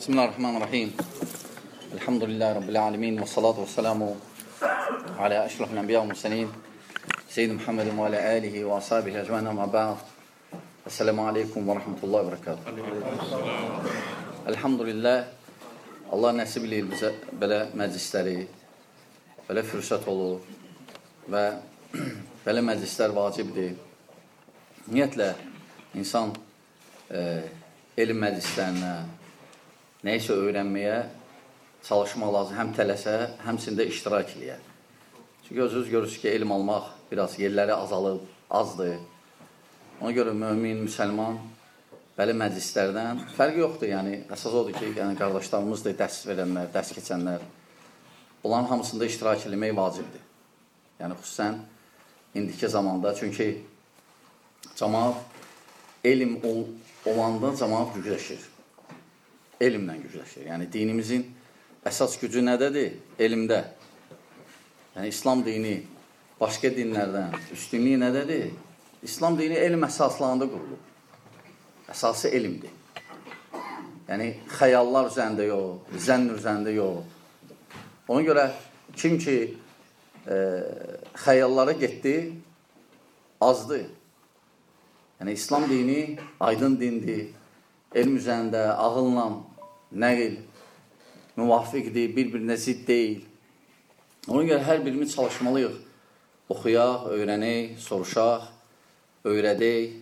Bismillahirrahmanirrahim. Elhamdülillahi Rabbil alemin. Və salatu və selamu alə əşrafil ənbiya və mürsəlin. Seyyid Muhammedin və alə alihi və ashabihi əcmain amma ba'd. Esselamu aleykum və rahmetullahi və bərəkatuhu. Elhamdülillah. Allah nəsib eləyir bizə belə məclisləri, belə fürsət olur və belə məclislər vacibdir. Ümumiyyətlə, insan elm məclislərinə, nəysə öyrənməyə çalışmaq lazım. Həm tələsə, həmsində iştirak eləyər. Çünki özünüz görürsünüz ki, elm almaq biraz yerləri azalıb, azdır. Ona görə mümin, müsəlman belə məclislərdən fərqi yoxdur. Yəni, əsas odur ki, qardaşlarımızdır, dərs verənlər, dərs keçənlər. Onların hamısında iştirak eləmək vacibdir. Yəni, xüsusən indiki zamanda. Çünki cəmaat elm olanda cəmaat gücləşir. Elmlə gücləşir. Yəni, dinimizin əsas gücü nədədir? Elmdə. Yəni, İslam dini başqa dinlərdən üstünlüyü nədədir? İslam dini elm əsaslarında qurulur. Əsası elmdir. Yəni, xəyallar üzərində yox, zənn üzərində yox. Ona görə kim ki xəyallara getdi, azdır. Yəni, İslam dini aydın dindir. Elm üzərində, ağılla nəqil, müvafiqdir, bir-birinə zidd deyil. Ona görə hər birimiz çalışmalıyıq. Oxuyaq, öyrənək, soruşaq, öyrədək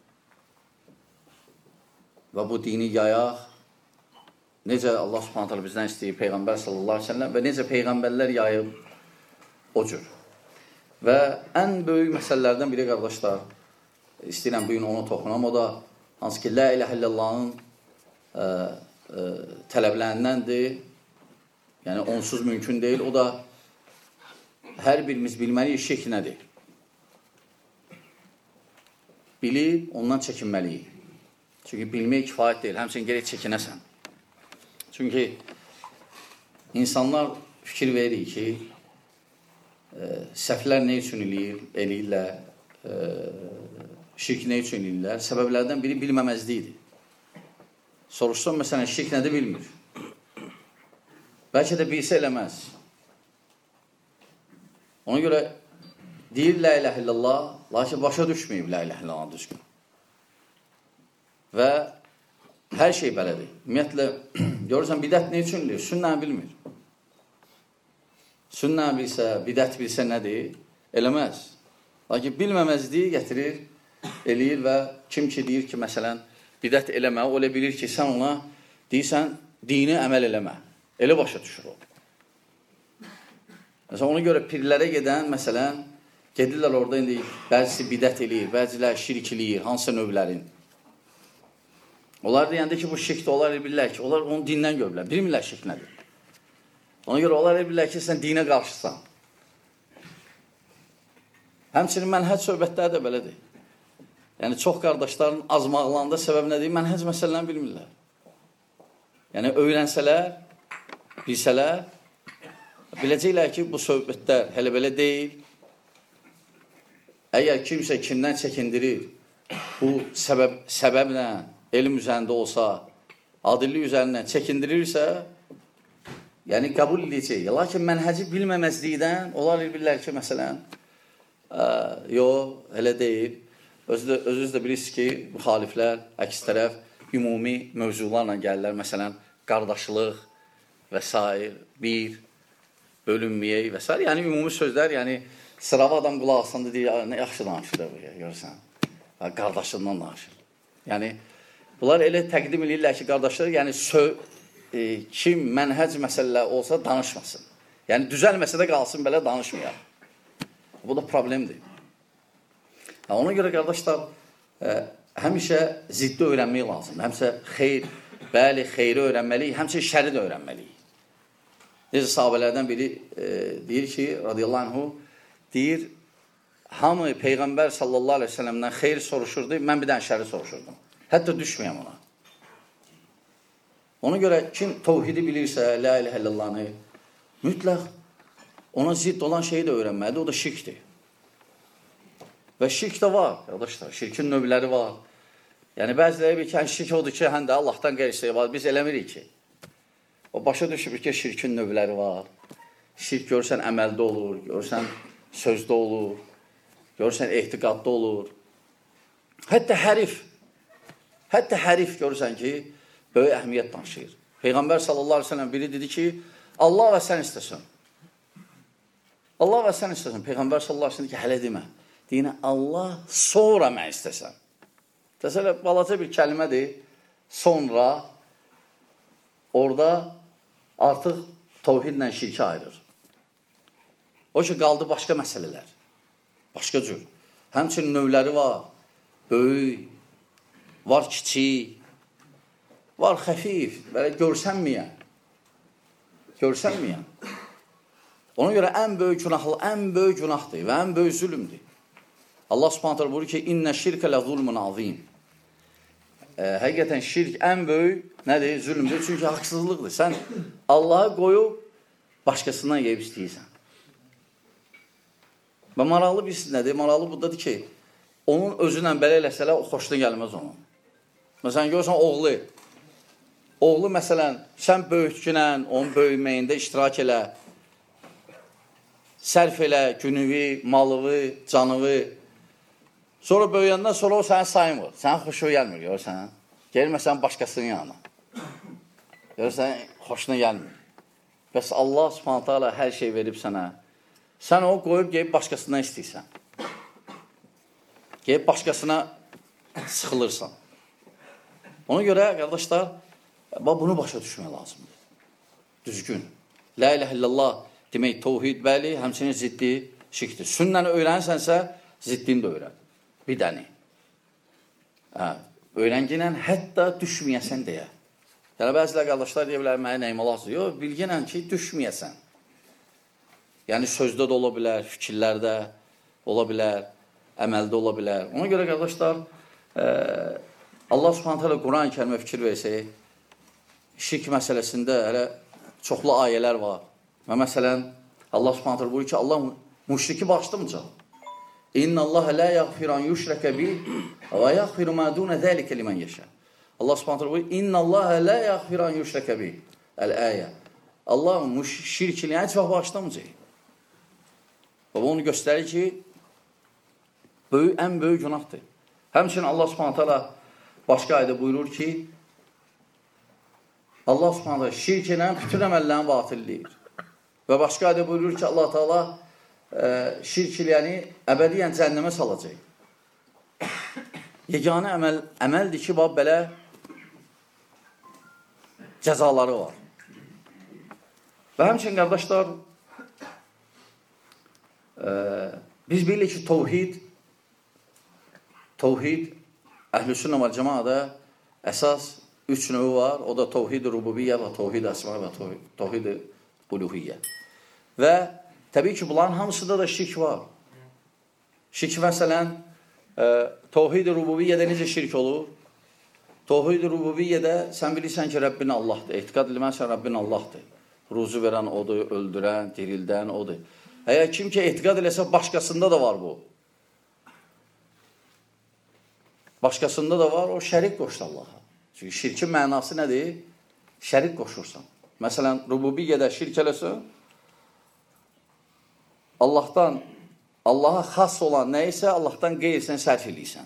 və bu dini yayaq. Necə Allah subhanət hələ bizdən istəyir, Peyğəmbər sallallahu aleyhi ve sellem və necə Peyğəmbərlər yayıb o cür. Və ən böyük məsələlərdən biri, qardaşlar, istəyirəm bugün onu toxunam, o da hansı ki, La iləhə illallahın tələblərindəndir. Yəni, onsuz mümkün deyil. O da hər birimiz bilməliyik, şirk nədir? Bilib, ondan çəkinməliyik. Çünki bilmək kifayət deyil. Həmçinin gerək çəkinəsən. Çünki insanlar fikir verir ki, səhvlər nə üçün eləyirlər, şirk nə üçün eləyirlər? Səbəblərdən biri bilməməzliyidir. Soruşsan, məsələn, şirk nədir bilmir. Bəlkə də bilsə eləməz. Ona görə deyir La iləhə illallah, lakin başa düşməyib La iləhə illallah düzgün. Və hər şey belədir. Ümumiyyətlə, görürsən, bidət nə üçün eləyir? Sünnəni bilmir. Sünnəni bilsə, bidət bilsə nədir? Eləməz. Lakin bilməməzliyi gətirir, eləyir və kim ki deyir ki, məsələn, bidət eləmə, o elə bilir ki, sən ona deyirsən, dini əməl eləmə. Elə başa düşür o. Məsələn, ona görə pirlərə gedən, məsələn, gedirlər orada indi bəzisi bidət eləyir, bəzilər şirk eləyir, hansı növlərin. Onlar deyəndə ki, bu şirkdir, onlar bilirlər ki, onlar onu dindən görürlər, bilmirlər şirk nədir. Ona görə onlar bilirlər ki, sən dinə qarşısan. Həmçinin mənhəc söhbətləri də belədir. Yəni, çox qardaşların azmaqlarında səbəb nədir? Mənhəc məsələni bilmirlər. Yəni, öyrənsələr, bilsələr, biləcəklər ki, bu söhbətlər hələ belə deyil. Əgər kimsə kimdən çəkindirir, bu səbəblə, elm üzərində olsa, adillik üzərindən çəkindirirsə, yəni, qəbul edəcək. Lakin mənhəci bilməməzlikdən, onlar bilirlər ki, məsələn, yox, elə deyil. Özünüz də bilirsiniz ki, müxaliflər, əks tərəf, ümumi mövzularla gəlirlər. Məsələn, qardaşlıq və s. bir, bölünməyək və s. Yəni, ümumi sözlər, yəni, sırava adam qulaq asanda deyir, nə yaxşı danışır da bu, görürsən, qardaşlığından danışır. Yəni, bunlar elə təqdim edirlər ki, qardaşlar, yəni, kim mənhəc məsələlər olsa danışmasın. Yəni, düzəlməsə də qalsın, belə danışmayaq. Bu da problemdir. Ona görə, qardaşlar, həmişə ziddi öyrənmək lazımdır. Həmişə xeyri öyrənməliyik, həmişə şəri də öyrənməliyik. Necə sahabələrdən biri deyir ki, radiyallahu anhu, deyir, hamı Peyğəmbər sallallahu aleyhi ve sellemdən xeyri soruşurdu, mən bir dənə şəri soruşurdum. Hətta düşməyəm ona. Ona görə kim təvhidi bilirsə, la iləhə illallahını, mütləq ona zidd olan şeyi də öyrənməlidir, o da şirkdir. Və şirk də var, qardaşlar, şirkin növləri var. Yəni, bəziləri bir ki, şirk odur ki, həm də Allahdan qeyri şey var, biz eləmirik ki. O başa düşür ki, şirkin növləri var. Şirk görürsən əməldə olur, görürsən sözdə olur, görürsən etiqadda olur. Hətta hərif görürsən ki, böyük əhmiyyət daşıyır. Peyğəmbər sallallahu aleyhi ve sellem biri dedi ki, Allah və sən istəsən. Allah və sən istəsən. Peyğəmbər sallallahu aleyhi ve sellem dedi ki, hələ demə. Deyinə, Allah sonra mən istəsən. Təsələ, balaca bir kəlmədir. Sonra orada artıq təvhidlə şirki ayırır. O ki, qaldı başqa məsələlər. Başqa cür. Həmçinin növləri var. Böyük, var kiçik, var xəfif, belə görsənməyən. Görsənməyən. Ona görə ən böyük günahdır və ən böyük zülümdür. Allah subhanət hələ buyurur ki, İnnə şirkə lə zulmun azim. Həqiqətən şirk ən böyük nədir? Zülümdür. Çünki haqsızlıqdır. Sən Allahı qoyub başqasından yeyib istəyirsən. Və maraqlı bilsin nədir? Maraqlı budadır ki, onun özünlə belə eləsələr, o xoşuna gəlməz onun. Məsələn, görürsən, oğlu məsələn, sən böyütkünən, onun böyüməyində iştirak elə, sərf elə, günüvi, malıvi, canıvi. Sonra böyüyəndən sonra o səni saymır. Sənə xoşuna gəlmir, görürsən. Gelməsən başqasının yanına. Görürsən, xoşuna gəlmir. Bəs Allah subhanətə alə hər şey verib sənə. Sən o qoyub gəlib başqasından istəyirsən. Gəlib başqasına sıxılırsan. Ona görə, qardaşlar, bunu başa düşmək lazımdır. Düzgün. La ilahe illallah demək təvhid, bəli, həmçinin ziddi şirkdir. Sünnəni öyrənsənsə, ziddini də öyrən. Bir dəni. Öyrənginlə hətta düşməyəsən deyə. Yəni, bəzilər qardaşlar deyə bilər, mənə nəyim olaqsın? Yox, bilginlə ki, düşməyəsən. Yəni, sözdə də ola bilər, fikirlərdə ola bilər, əməldə ola bilər. Ona görə, qardaşlar, Allah subhanət hələ Quran-ı kərimə fikir versək, şirk məsələsində hələ çoxlu ayələr var. Və məsələn, Allah subhanət hələ buyur ki, Allah müşriki bağışlamayacaq. İnna Allah la yaghfiran yushraka bih və yaghfiru ma dun zalika limen yasha. Allah Subhanahu taala buyuruyor. İnna Allah la yaghfiran yushraka bih. El-ayə. Allah şirkliyə heç vaxt bağışlamayacaq. Və onu göstərir ki, ən böyük günahdır. Həmçinin Allah Subhanahu taala başqa ayədə buyurur ki, Allah Subhanahu taala şirk edən bütün əməllərini batilləyir. Və başqa ayədə buyurur ki, Allah Taala şirkliyəni əbədiyyən cəhənnəmə salacaq. Yeganə əməldir ki, belə cəzaları var. Və həmçinin, qardaşlar, biz bilirik ki, təvhid, əhl-i-sünnə və cəmaada əsas 3 növü var. O da təvhid-i rububiyyə və təvhid-i əsma və təvhid-i uluhiyyə. Və təbii ki, bunların hamısında da şirk var. Şirk məsələn, təvhid-i rububiyyədə necə şirk olur? Təvhid-i rububiyyədə sən bilirsən ki, Rəbbin Allahdır. Etiqad eləməksən Rəbbin Allahdır. Ruzu verən odur, öldürən, dirildən odur. Əgər kim ki, etiqad eləsə, başqasında da var bu. Başqasında da var, o şərik qoşdu Allaha. Çünki şirkin mənası nədir? Şərik qoşursan. Məsələn, rububiyyədə şirk eləsən, Allaha xas olan nə isə Allahdan qeyrisinə sərf eləyirsən.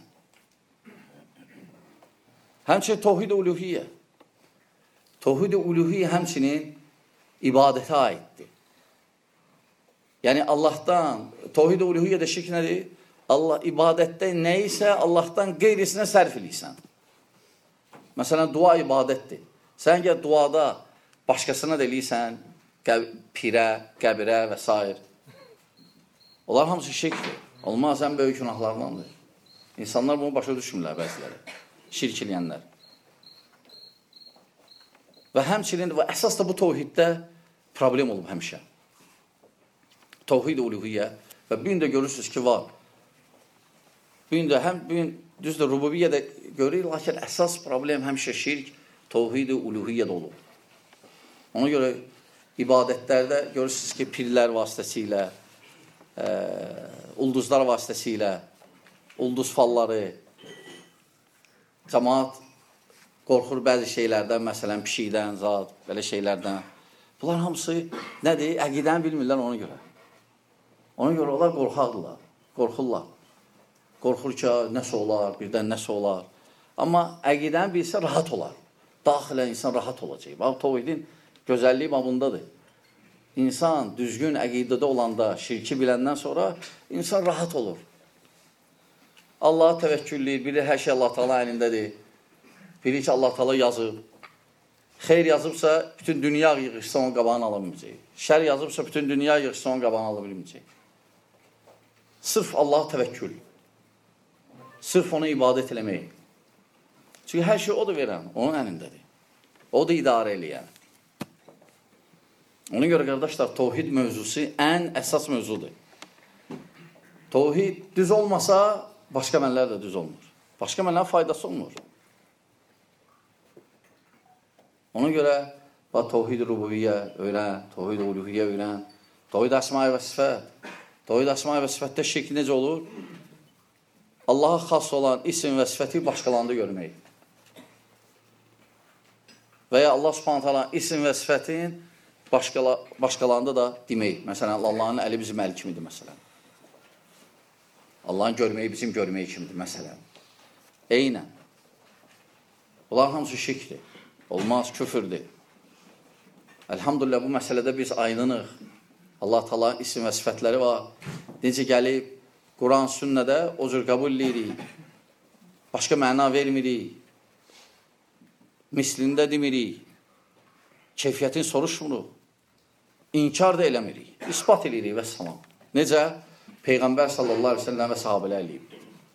Həmçinin təvhid-i uluhiyyə. Təvhid-i uluhiyyə həmçinin ibadətə aiddir. Yəni Allahdan, təvhid-i uluhiyyədə şirk nədir? İbadətdə nə isə Allahdan qeyrisinə sərf eləyirsən. Məsələn, dua ibadətdir. Sən gəl duada başqasına da eləyirsən, pirə, qəbirə və s. Onlar hamısı şirkdir. Olmaz, ən böyük günahlardandır. İnsanlar bunu başa düşmürlər bəziləri. Şirk eləyənlər. Və həmçinin, və əsas da bu təvhiddə problem olub həmişə. Təvhid-i uluhiyyə və bu gün də görürsünüz ki, var. Bu gün də, düzdür, rububiyyədə görürük, lakin əsas problem həmişə şirk, təvhid-i uluhiyyədə olub. Ona görə ibadətlərdə görürsünüz ki, pirlər vasitəsilə, ulduzlar vasitəsilə, ulduz falları, cəmaat qorxur bəzi şeylərdən, məsələn, pişikdən, zat, belə şeylərdən. Bunlar hamısı nədir? Əqidəni bilmirlər ona görə. Ona görə onlar qorxaqdırlar, qorxurlar. Qorxur ki, nəsə olar, birdən nəsə olar. Amma əqidəni bilsə, rahat olar. Daxilən insan rahat olacaq. Bax, təvhidin gözəlliyi bundadır. İnsan düzgün əqidədə olanda, şirki biləndən sonra insan rahat olur. Allaha təvəkkülləyir, bilir hər şey Allah Taala əlindədir. Bilir ki, Allah Taala yazıb. Xeyr yazıbsa, bütün dünya yığışsa onun qabağını ala bilməyəcək. Şər yazıbsa, bütün dünya yığışsa onun qabağını ala bilməyəcək. Sırf Allaha təvəkkül. Sırf ona ibadət eləmək. Çünki hər şey o da verən, onun əlindədir. O da idarə eləyən. Ona görə, qardaşlar, təvhid mövzusu ən əsas mövzudur. Təvhid düz olmasa, başqa əməllər də düz olmur. Başqa əməllərin faydası olmur. Ona görə, təvhid rububiyyə öyrən, təvhid uluhiyyə öyrən, təvhid əsma-i və sifət. Təvhid əsma-i və sifətdə şirk necə olur? Allaha xas olan isim və sifəti başqalarında görmək. Və ya Allah subhanət hala isim və sifətin başqalarında da demək. Məsələn, Allahın əli bizim əli kimidir, məsələn. Allahın görməyi bizim görməyi kimidir, məsələn. Eynən. Bunlar hamısı şirkdir. Olmaz, küfürdür. Elhamdülillah, bu məsələdə biz aydınıq. Allah Taala isim və sifətləri var. Necə gəlib, Quran, sünnədə o cür qəbul edirik. Başqa məna vermirik. Mislində demirik. Keyfiyyətini soruşmuruq. İnkar da eləmirik. İspat edirik və salam. Necə? Peyğəmbər sallallahu aleyhi ve sellem və sahabələr eləyib.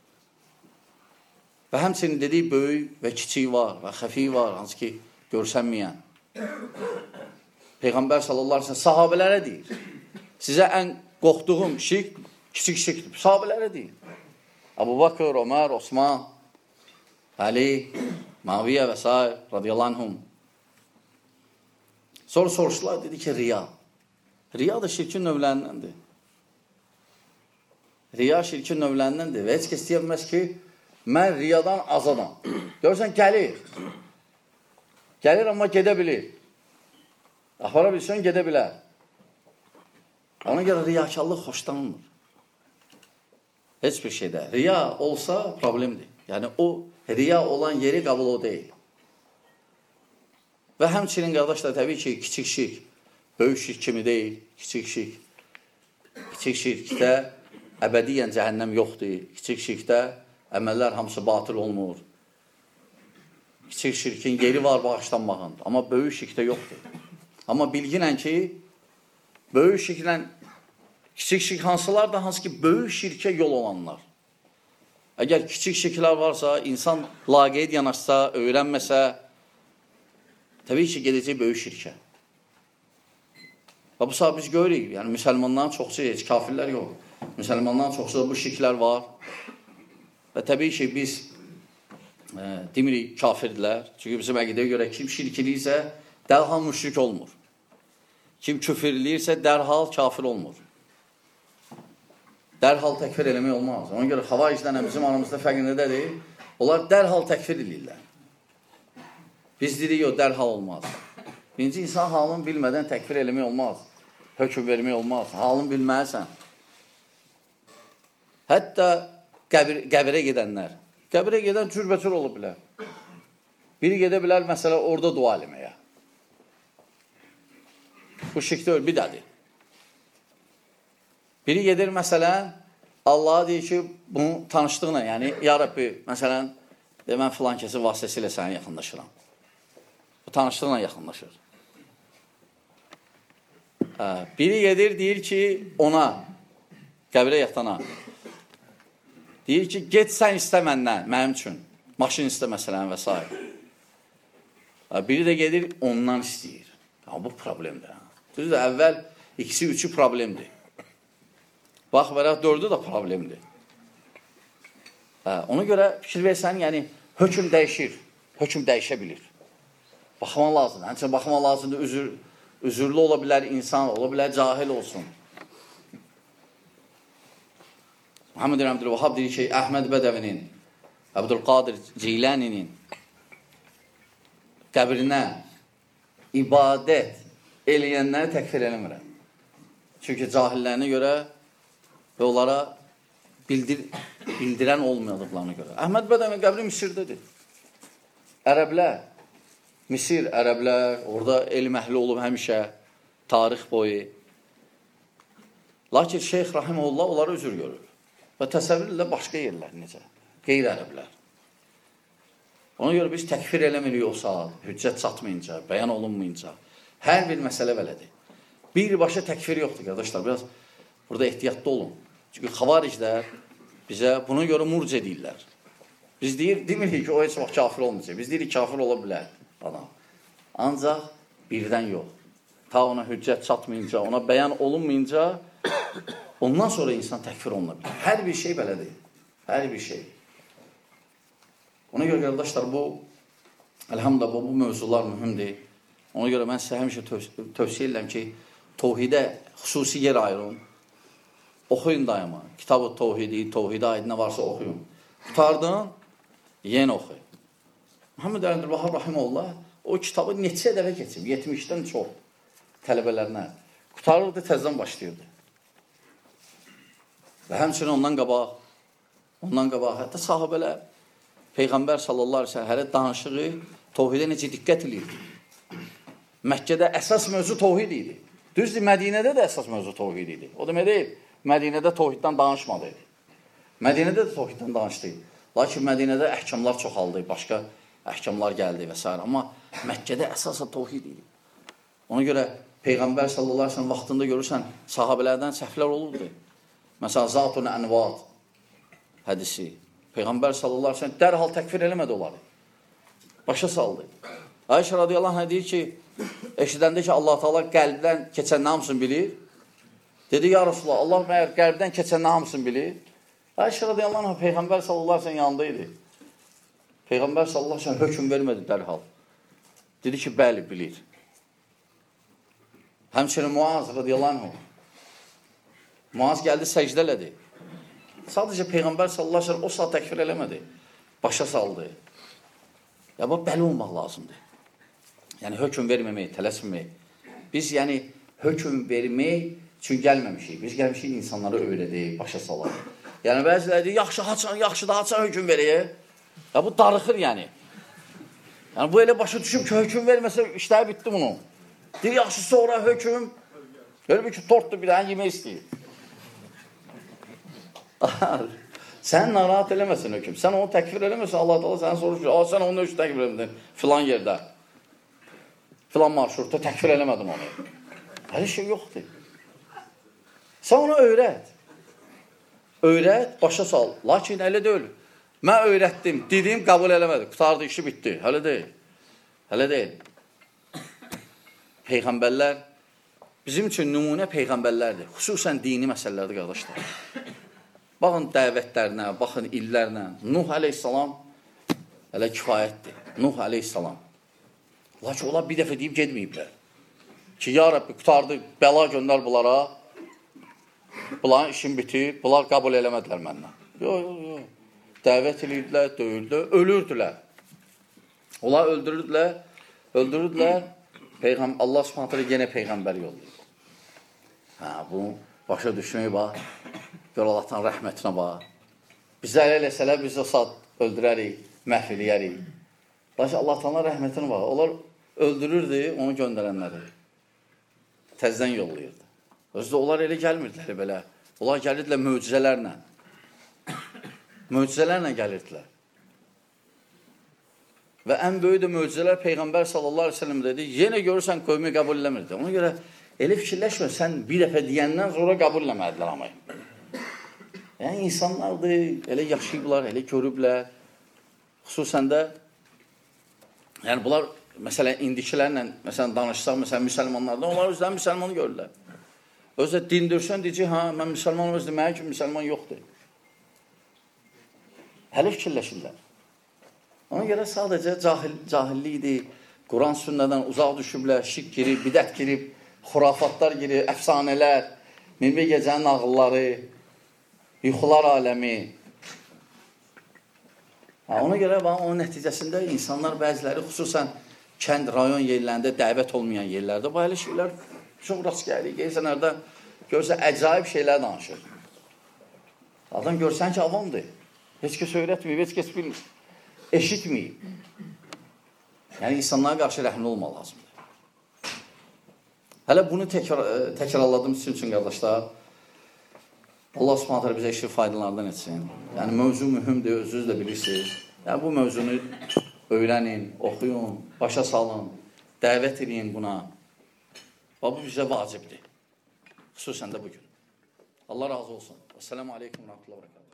Və həmçinin dediyi böyük və kiçik var və xəfi var, hansı ki, görsənməyən. Peyğəmbər sallallahu aleyhi ve sellem sahabələrə deyir. Sizə ən qorxduğum şirk, kiçik şirkdir. Sahabələrə deyir. Əbu Bakır, Ömər, Osman, Ali, Maviyyə və s. radiyallahu anhum. Sonra soruşdular, dedi ki, riya. Riya da şirkin növlərindəndir. Riya şirkin növlərindəndir və heç kəs deyəməz ki, mən riyadan azadam. Görürsən, gəlir. Gəlir, amma gedə bilir. Apara bilsən, gedə bilər. Ona görə riyakarlıq xoşlanmır. Heç bir şeydə. Riya olsa problemdir. Yəni, o riya olan yeri qəbul o deyil. Və həmçinin, qardaşlar, təbii ki, kiçik şirk, böyük şirk kimi deyil, kiçik şirk. Kiçik şirkdə əbədiyyən cəhənnəm yoxdur. Kiçik şirkdə əməllər hamısı batıl olmur. Kiçik şirkin yeri var bağışlanmağın, amma böyük şirkdə yoxdur. Amma bilginən ki, böyük şirklə kiçik şirk hansılar da hansı ki, böyük şirkə yol olanlar. Əgər kiçik şirklər varsa, insan laqeyd yanaşsa, öyrənməsə, təbii ki, gedəcək böyük şirkə. Və bu saat biz görürük, yəni müsəlmanların çoxsu, heç kafirlər yox. Müsəlmanların çoxsu da bu şirklər var. Və təbii ki, biz demirik kafirdirlər. Çünki bizim əqidəyə görə kim şirkiliysə, dərhal müşrik olmur. Kim küfürliyirsə, dərhal kafir olmur. Dərhal təkfir eləmək olmaz. Ona görə xavariclərlə bizim aramızda fərqi nədədir? Onlar dərhal təkfir eləyirlər. Biz dedik, yox, dərhal olmaz. Birinci, insan halını bilmədən təkfir eləmək olmaz. Hökm vermək olmaz. Halını bilməlisən. Hətta qəbirə gedənlər. Qəbirə gedən cürbəcür olub bilər. Biri gedə bilər, məsələ, orada dua eləməyə. Bu şirkdə bir dədir. Biri gedir, məsələn, Allaha deyir ki, bunu tanışdığına, yəni, ya Rabbi, məsələn, mən filan kəsin vasitəsilə sənə yaxınlaşıram. Bu tanışdığına yaxınlaşır. Biri gedir, deyir ki, ona, qəbirə yatana, deyir ki, get sən istə məndən, mənim üçün, maşın istə məsələn və s. Biri də gedir, ondan istəyir. Bu problemdir. Düzdür, əvvəl ikisi, üçü problemdir. Bax, verək, dördü də problemdir. Ona görə fikir versən, yəni, hökm dəyişir, hökm dəyişə bilir. Baxmaq lazımdır. Həmçinin baxmaq lazımdır, üzürlü ola bilər insan, ola bilər cahil olsun. Muhammed ibn Abdülvahhab deyir ki, Əhməd Bədəvinin, Əbdülqadir Ciyləninin qəbrinə ibadət eləyənləri təkfir eləmirəm. Çünki cahillərinə görə və onlara bildirən olmadıqlarına görə. Əhməd Bədəvi qəbri Misirdədir. Ərəblər, Misir, ərəblər, orada elm əhli olub həmişə, tarix boyu. Lakin Şeyx Rahimullah onlara üzür görür. Və təsəvvür ilə başqa yerlər necə? Qeyri-ərəblər. Ona görə biz təkfir eləmirik o saat, hüccət çatmayınca, bəyan olunmayınca. Hər bir məsələ belədir. Birbaşa təkfir yoxdur, qardaşlar. Biraz burada ehtiyatlı olun. Çünki xavariclər bizə buna görə murc edirlər. Biz demirik ki, o heç vaxt kafir olmayacaq. Biz deyirik, kafir ola bilər adam. Ancaq birdən yox. Ta ona hüccət çatmayınca, ona bəyan olunmayınca, ondan sonra insan təkfir oluna bilər. Hər bir şey belədir. Hər bir şey. Ona görə, qardaşlar, elhamdülillah, bu mövzular mühümdir. Ona görə mən sizə həmişə tövsiyə edirəm ki, Tohidə xüsusi yer ayırın. Oxuyun daima. Kitab-ı Tohidi, Tohidə aid nə varsa oxuyun. Qutardın, yenə oxuyun. Muhammed Əbdülvahhab Rahimullah o kitabı neçə dəfə keçib, 70-dən çox tələbələrinə. Qutarırdı, təzdən başlayırdı. Və həmçinin ondan qabaq, hətta sahabələr, Peyğəmbər sallallahu aleyhi ve sellem hələ danışığı Tohidə necə diqqət edirdi. Məkkədə əsas mövzu Tohid idi. Düzdür, Mədinədə də əsas mövzu Tohid idi. O demək deyil, Mədinədə Tohiddən danışmadı. Mədinədə də Tohiddən danışdı. Lakin Mədinədə əhkamlar çoxaldı, başqa əhkamlar gəldi və s. Amma Məkkədə əsasa Tohid idi. Ona görə Peyğəmbər sallallahu aleyhi ve sellem vaxtında görürsən, sahabələrdən səhvlər olurdu. Məsələn, Zatun Ənvad hədisi. Peyğəmbər sallallahu aleyhi ve sellem dərhal təkfir eləmədi onları. Başa saldı. Ayşə radiyallahu anh deyir ki, eşidəndə ki, Allah Teala qəlbdən keçən nə hamısını bilir. Dedi, ya Rasulullah, Allah məyər qəlbdən keçən nə hamısını bilir. Ayşə radiyallahu anh Peyğəmbər sallallahu aleyhi ve sellem yanındaydı. Peyğəmbər sallallahu aleyhi ve sellem hökm vermədi dərhal. Dedi ki, bəli, bilir. Həmçinin Muaz radiyallahu anh. Muaz gəldi, səcdələdi. Sadəcə Peyğəmbər sallallahu aleyhi ve sellem o saat təkfir eləmədi. Başa saldı. Ya, bu bəli olmaq lazımdır. Yəni, hökm verməmək, tələsməmək. Biz, yəni, hökm vermək üçün gəlməmişik. Biz gəlmişik insanları öyrədək, başa salaq. Yəni, bəziləri deyir, yaxşı da haçan hökm verək. Ya, bu darıxır, yəni. Yəni, bu elə başa düşüb ki, hökm verməsə, işləri bitdi bunun. Deyir, yaxşı, sonra hökm. Elə bir ki, tortdur, bir dənə yemək istəyir. Sən narahat eləməsin hökm. Sən onu təkfir eləməsin, Allah Teala səni soruşur. Sən onu üçün təkfir eləmədin filan yerdə. Filan marşrutda təkfir eləmədim onu. Hər şey yoxdur. Sən ona öyrət. Öyrət, başa sal. Lakin elə deyil. Mən öyrətdim, dedim, qəbul eləmədi. Qutardı, işi bitdi. Hələ deyil. Hələ deyil. Peyğəmbərlər bizim üçün nümunə peyğəmbərlərdir. Xüsusən dini məsələlərdir, qardaşlar. Baxın dəvətlərinə, baxın illərlə. Nuh əleyhissalam hələ kifayətdir. Nuh əleyhissalam. Lakin onlar bir dəfə deyib gedməyiblər. Ki, ya Rabbi, qutardı, bəla göndər bunlara. Bunların işin bitir, bunlar qəbul eləmədilər məndən. Yox. Dəvət edirdilər, döyürdülər, ölürdülər. Onlar öldürürdülər. Allah subhanətlə yenə Peyğəmbər yollayır. Bunu başa düşmək bax. Gör Allahdan rəhmətinə bax. Bizə elə eləsələr, biz o saat öldürərik, məhv eləyərik. Lakin Allahdan rəhmətinə bax. Onlar öldürürdü onu göndərənləri. Təzdən yollayırdı. Özdə onlar elə gəlmirdilər belə. Onlar gəlirdilər möcüzələrlə. Möcüzələrlə gəlirdilər. Və ən böyük də möcüzələr Peyğəmbər sallallahu aleyhi ve sellem dedi, yenə görürsən qövmi qəbul eləmirdi. Ona görə elə fikirləşmə, sən bir dəfə deyəndən sonra qəbul eləmədilər amma. Yəni, insanlardır, elə yaşayıblar, elə görüblər. Xüsusən də, yəni bunlar, məsələn, indikilərlə, məsələn, danışsaq, məsələn, müsəlmanlardan, onlar özləri müsəlmanı görürlər. Özdə dindirsən, deyəcək, mən müsəlmanım, özdə mənə ki, müsəlman yoxdur. Hələ fikirləşirlər. Ona görə sadəcə cahillikdir, Quran sünnədən uzaq düşüblər, şirk girib, bidət girib, xurafatlar girib, əfsanələr, minbə gecənin nağılları, yuxular aləmi. Ona görə onun nəticəsində insanlar bəziləri, xüsusən kənd, rayon yerlərində dəvət olmayan yerlərdə bu hələ şeylər çox rast gəlir. Gəlsənlərdə görsə əcaib şeylər danışır. Adam görsən ki, avamdır. Heç kəs öyrətməyib, heç kəs bilmir. Eşitməyib. Yəni, insanlara qarşı rəhmli olmaq lazımdır. Hələ bunu təkrarladım sizin üçün, qardaşlar. Allah Subhanahu bizə işi faydalardan etsin. Yəni, mövzu mühümdür, özünüz də bilirsiniz. Yəni, bu mövzunu öyrənin, oxuyun, başa salın, dəvət edin buna. Və bu bizə vacibdir. Xüsusən də bugün. Allah razı olsun. Esselamu aleyküm və rahmetullahi və bərəkatuhu.